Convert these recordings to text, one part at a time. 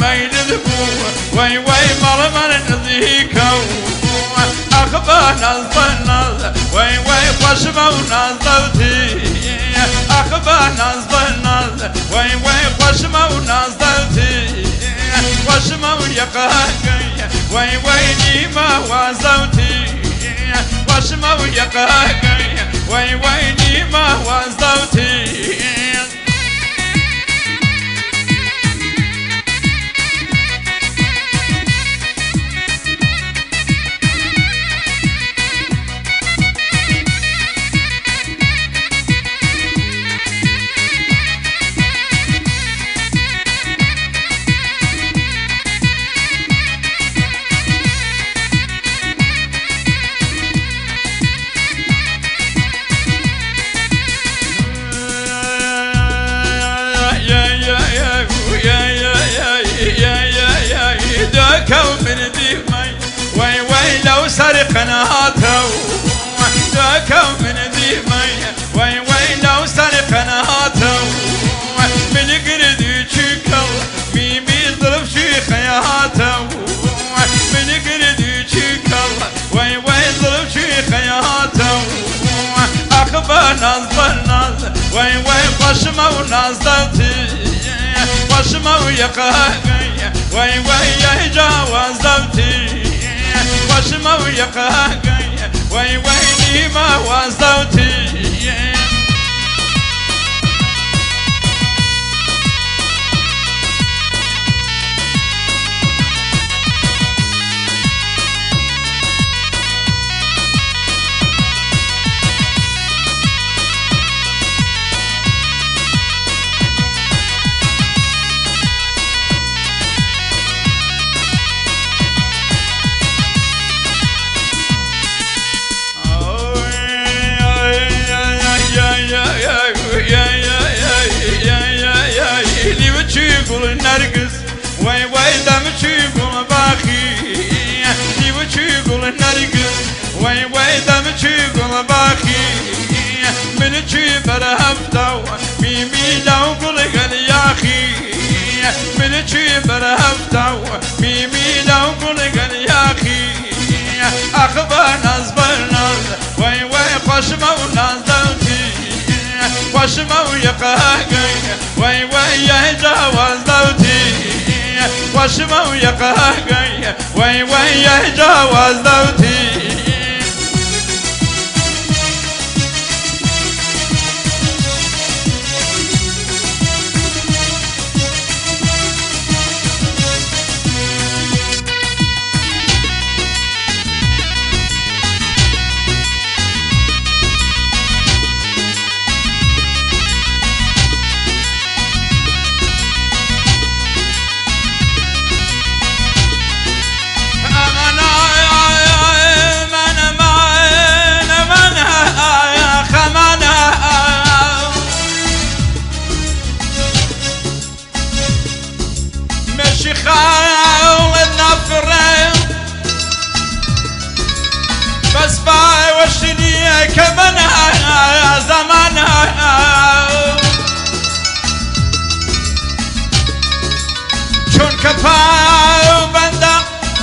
ميل ذبو وي وي مرمر نذيكو أخبار نظبنا وي وي خشمة ونظبتي أخبار نظبنا وي وي خشمة ونظبتي خشمة ويقاقي وي وي نيمة وزوتي خشمة ويقاقي وي وي نيمة وزوتي من ديمي وي وي لو سرقنا هاتو داكو من ديمي وي وي لو سرقنا هاتو من قردي شكل ميمي ضرب شيخ يا هاتو من قردي شكل وي وي ضرب شيخ يا هاتو أخبار نظبنا وي وي خشمة ونظبتي خشمة ويقاقي وي وي يجاوز ذوتي خشمة ويقاقي وي وي نيمة وزوتي يقول النرقص وي وي دمك يقول باخي دي وش يقول النرقص وي وي دمك يقول باخي من جبر هفتو ميمي لو قل يا اخي من جبر هفتو ميمي لو قل يا اخي اخبار نزبرنا وي وي خشمه ونزلتي خشمه ويقاقي وي وي يجاوز ذوتي خشمه ويقاقي وي وي يجاوز ذوتي خاول النفرين بس باي وشني كمان زمانها شون كفاي وبندا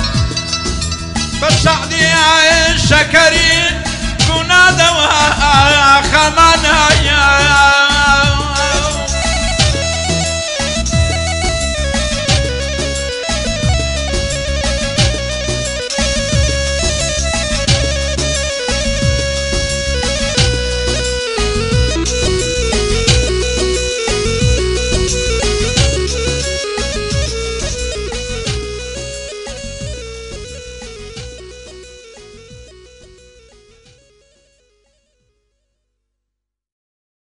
بسعدي الشكرين كنا دوا خمانها